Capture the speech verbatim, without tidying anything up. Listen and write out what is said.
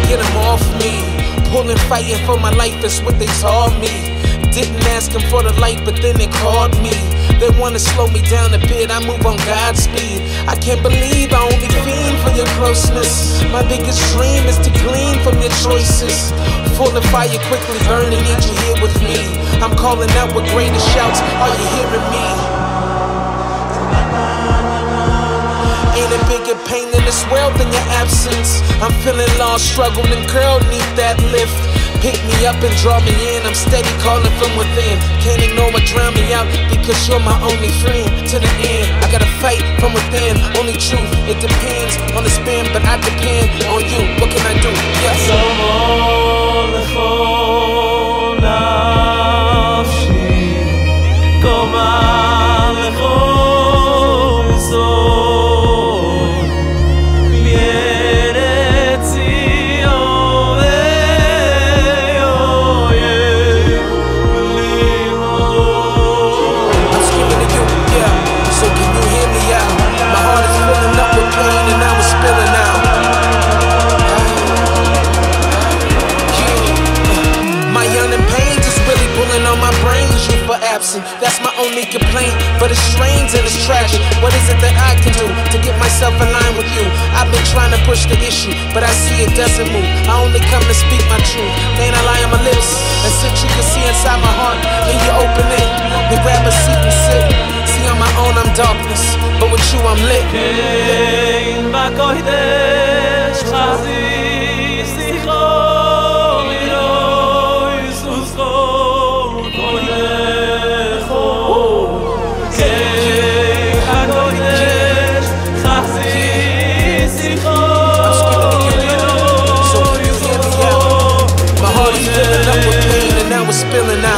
get them off me. Pulling, fighting for my life, that's what they taught me. Didn't ask them for the light, but then they called me. They wanna slow me down a bit, I move on God's speed. I can't believe I only fiend for your closeness. My biggest dream is to glean from your choices. Full of fire, quickly burning, need you here with me. I'm calling out with greater shouts, are you hearing me? Ain't a bigger pain in this world than your absence. I'm feeling lost, struggling, girl, need that lift. Pick me up and draw me in, I'm steady calling from within. Can't ignore or drown me out, because you're my only friend. To the end, I gotta fight from within. Only truth, it depends on the spin, but I depend on you. What can I do? Yes. That's my only complaint, but it's strange and it's tragic. What is it that I can do to get myself aligned with you? I've been trying to push the issue, but I see it doesn't move. I only come to speak my truth, then I lie on my lips. And since you can see inside my heart, then you open it, then grab a seat and sit. See, on my own I'm darkness, but with you I'm lit. Spilling out.